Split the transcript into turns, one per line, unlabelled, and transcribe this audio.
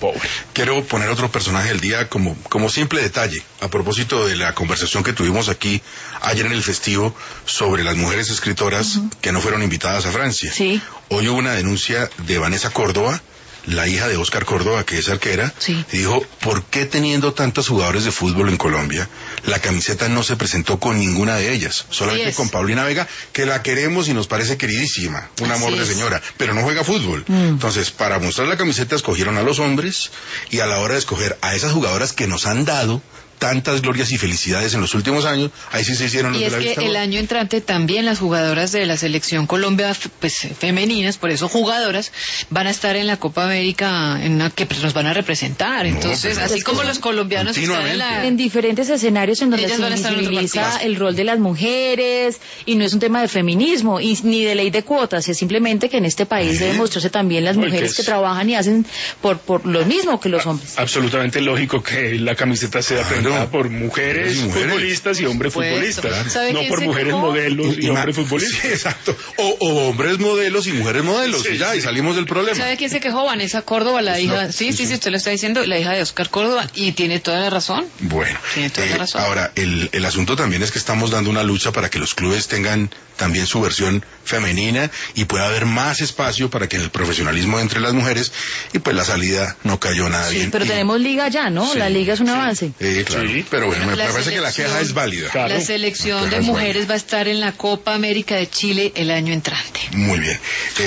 pobre.
Quiero poner otro personaje del día como simple detalle, a propósito de la conversación que tuvimos aquí ayer en el festivo sobre las mujeres escritoras que no fueron invitadas a Francia.
Sí.
Hoy hubo una denuncia de Vanessa Córdoba, la hija de Oscar Córdoba, que es arquera,
sí,
y dijo, ¿por qué teniendo tantos jugadores de fútbol en Colombia, la camiseta no se presentó con ninguna de ellas? Solamente con Paulina Vega, que la queremos y nos parece queridísima, un amor de señora, pero no juega fútbol. Entonces, para mostrar la camiseta escogieron a los hombres, y a la hora de escoger a esas jugadoras que nos han dado tantas glorias y felicidades en los últimos años, ahí sí se hicieron los
y
de la
es
vista.
Que el año entrante también las jugadoras de la selección Colombia, pues femeninas, por eso jugadoras, van a estar en la Copa América, que pues, nos van a representar. Entonces, así como los colombianos están
en diferentes escenarios en donde
ellas
se visibiliza el rol de las mujeres, y no es un tema de feminismo y ni de ley de cuotas, es simplemente que en este país debe mostrarse también las mujeres que trabajan y hacen por lo mismo que los hombres.
Absolutamente lógico que la camiseta sea prendida por mujeres futbolistas y hombres futbolistas, no por mujeres modelos y hombres futbolistas.
Sí, exacto. O hombres modelos y mujeres modelos, y salimos del problema.
¿Sabe quién se quejó? Vanessa Córdoba, la hija, sí, usted lo está diciendo, la hija de Oscar Córdoba, y tiene toda la razón.
Bueno,
tiene toda la razón.
Ahora, el asunto también es que estamos dando una lucha para que los clubes tengan también su versión femenina y pueda haber más espacio para que en el profesionalismo entre las mujeres, y pues la salida no cayó nada bien.
Pero tenemos liga ya, ¿no? La liga es un avance.
Claro. Pero bueno, me parece que la queja es válida.
La selección de mujeres va a estar en la Copa América de Chile el año entrante.
Muy bien.